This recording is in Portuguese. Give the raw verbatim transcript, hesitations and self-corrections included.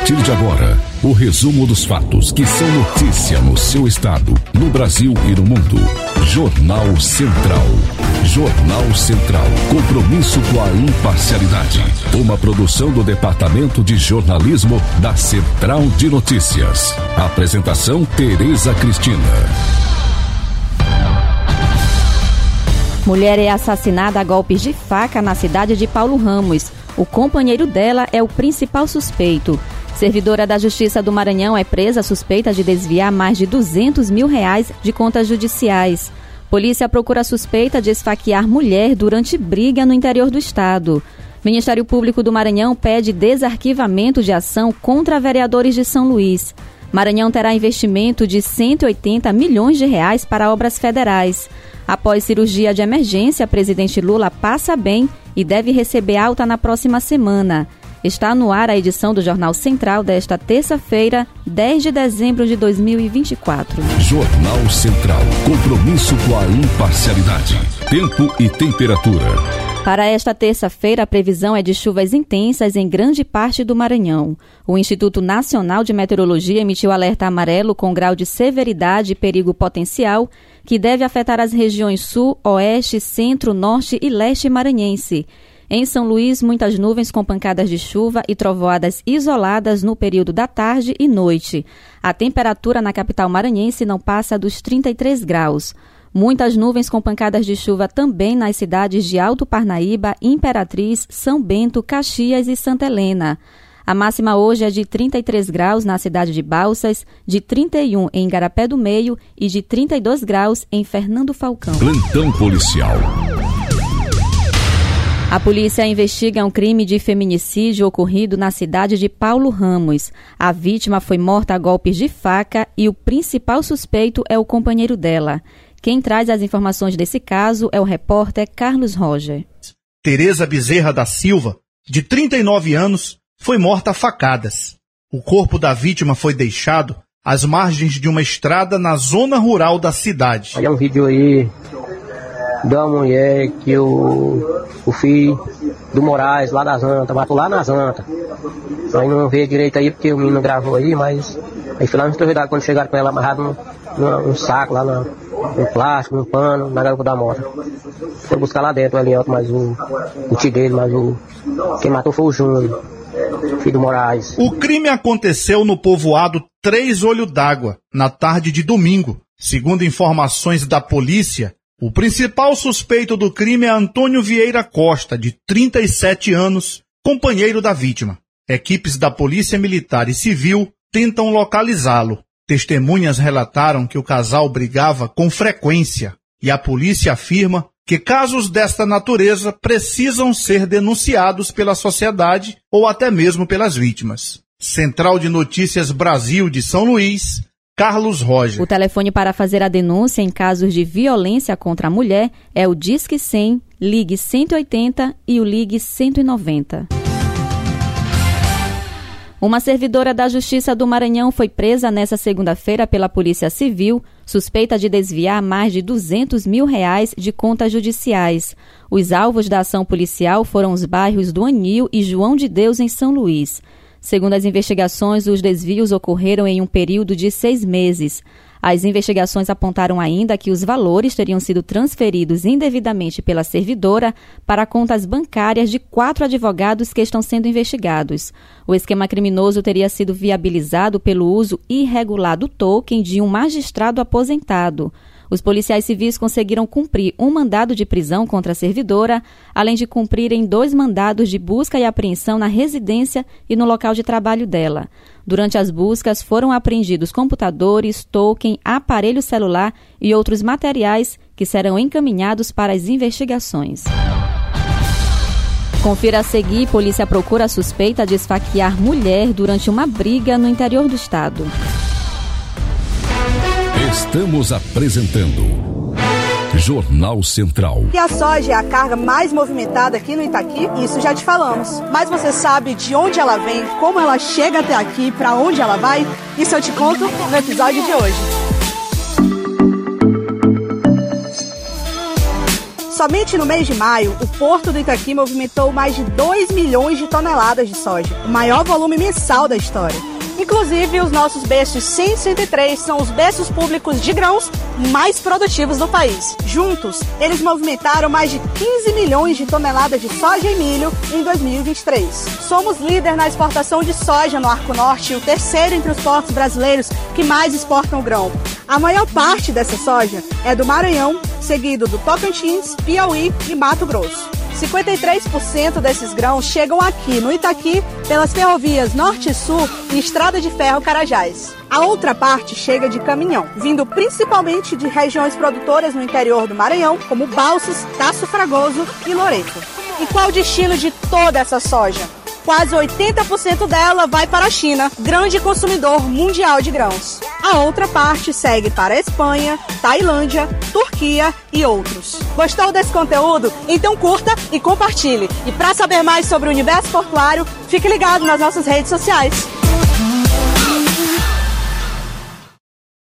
partir de agora, o resumo dos fatos que são notícia no seu estado, no Brasil e no mundo. Jornal Central. Jornal Central. Compromisso com a imparcialidade. Uma produção do Departamento de Jornalismo da Central de Notícias. Apresentação: Tereza Cristina. Mulher é assassinada a golpes de faca na cidade de Paulo Ramos. O companheiro dela é o principal suspeito. Servidora da Justiça do Maranhão é presa suspeita de desviar mais de duzentos mil reais de contas judiciais. Polícia procura suspeita de esfaquear mulher durante briga no interior do estado. Ministério Público do Maranhão pede desarquivamento de ação contra vereadores de São Luís. Maranhão terá investimento de cento e oitenta milhões de reais para obras federais. Após cirurgia de emergência, presidente Lula passa bem e deve receber alta na próxima semana. Está no ar a edição do Jornal Central desta terça-feira, dez de dezembro de dois mil e vinte e quatro. Jornal Central. Compromisso com a imparcialidade. Tempo e temperatura. Para esta terça-feira, a previsão é de chuvas intensas em grande parte do Maranhão. O Instituto Nacional de Meteorologia emitiu alerta amarelo com grau de severidade e perigo potencial, que deve afetar as regiões sul, oeste, centro, norte e leste maranhense. Em São Luís, muitas nuvens com pancadas de chuva e trovoadas isoladas no período da tarde e noite. A temperatura na capital maranhense não passa dos trinta e três graus. Muitas nuvens com pancadas de chuva também nas cidades de Alto Parnaíba, Imperatriz, São Bento, Caxias e Santa Helena. A máxima hoje é de trinta e três graus na cidade de Balsas, de trinta e um em Igarapé do Meio e de trinta e dois graus em Fernando Falcão. Plantão policial. A polícia investiga um crime de feminicídio ocorrido na cidade de Paulo Ramos. A vítima foi morta a golpes de faca e o principal suspeito é o companheiro dela. Quem traz as informações desse caso é o repórter Carlos Roger. Tereza Bezerra da Silva, de trinta e nove anos, foi morta a facadas. O corpo da vítima foi deixado às margens de uma estrada na zona rural da cidade. Olha um vídeo aí da mulher que o, o filho do Moraes, lá da Zanta, matou lá na Zanta. Aí não vê direito aí porque o menino gravou aí, mas aí foi lá no estorvedado quando chegaram com ela amarrado num, num saco lá na... um plástico, um pano, na garupa da moto. Foi buscar lá dentro, ali em alto, mas o, o tio dele, mas o quem matou foi o Júnior, filho do Moraes. O crime aconteceu no povoado Três Olho d'Água, na tarde de domingo. Segundo informações da polícia, o principal suspeito do crime é Antônio Vieira Costa, de trinta e sete anos, companheiro da vítima. Equipes da Polícia Militar e Civil tentam localizá-lo. Testemunhas relataram que o casal brigava com frequência e a polícia afirma que casos desta natureza precisam ser denunciados pela sociedade ou até mesmo pelas vítimas. Central de Notícias Brasil de São Luís, Carlos Roger. O telefone para fazer a denúncia em casos de violência contra a mulher é o Disque cem, Ligue cento e oitenta e o Ligue cento e noventa. Uma servidora da Justiça do Maranhão foi presa nesta segunda-feira pela Polícia Civil, suspeita de desviar mais de duzentos mil reais de contas judiciais. Os alvos da ação policial foram os bairros do Anil e João de Deus, em São Luís. Segundo as investigações, os desvios ocorreram em um período de seis meses. As investigações apontaram ainda que os valores teriam sido transferidos indevidamente pela servidora para contas bancárias de quatro advogados que estão sendo investigados. O esquema criminoso teria sido viabilizado pelo uso irregular do token de um magistrado aposentado. Os policiais civis conseguiram cumprir um mandado de prisão contra a servidora, além de cumprirem dois mandados de busca e apreensão na residência e no local de trabalho dela. Durante as buscas, foram apreendidos computadores, token, aparelho celular e outros materiais que serão encaminhados para as investigações. Confira a seguir: polícia procura a suspeita de esfaquear mulher durante uma briga no interior do estado. Estamos apresentando Jornal Central. E a soja é a carga mais movimentada aqui no Itaqui, isso já te falamos. Mas você sabe de onde ela vem, como ela chega até aqui, para onde ela vai? Isso eu te conto no episódio de hoje. Somente no mês de maio, o Porto do Itaqui movimentou mais de dois milhões de toneladas de soja, o maior volume mensal da história. Inclusive, os nossos berços cem e cento e três são os berços públicos de grãos mais produtivos do país. Juntos, eles movimentaram mais de quinze milhões de toneladas de soja e milho em dois mil e vinte e três. Somos líder na exportação de soja no Arco Norte e o terceiro entre os portos brasileiros que mais exportam grão. A maior parte dessa soja é do Maranhão, seguido do Tocantins, Piauí e Mato Grosso. cinquenta e três por cento desses grãos chegam aqui no Itaqui pelas ferrovias Norte e Sul e Estrada de Ferro Carajás. A outra parte chega de caminhão, vindo principalmente de regiões produtoras no interior do Maranhão, como Balsas, Taço Fragoso e Loreto. E qual o destino de toda essa soja? Quase oitenta por cento dela vai para a China, grande consumidor mundial de grãos. A outra parte segue para a Espanha, Tailândia, Turquia e outros. Gostou desse conteúdo? Então curta e compartilhe. E para saber mais sobre o universo portuário, fique ligado nas nossas redes sociais.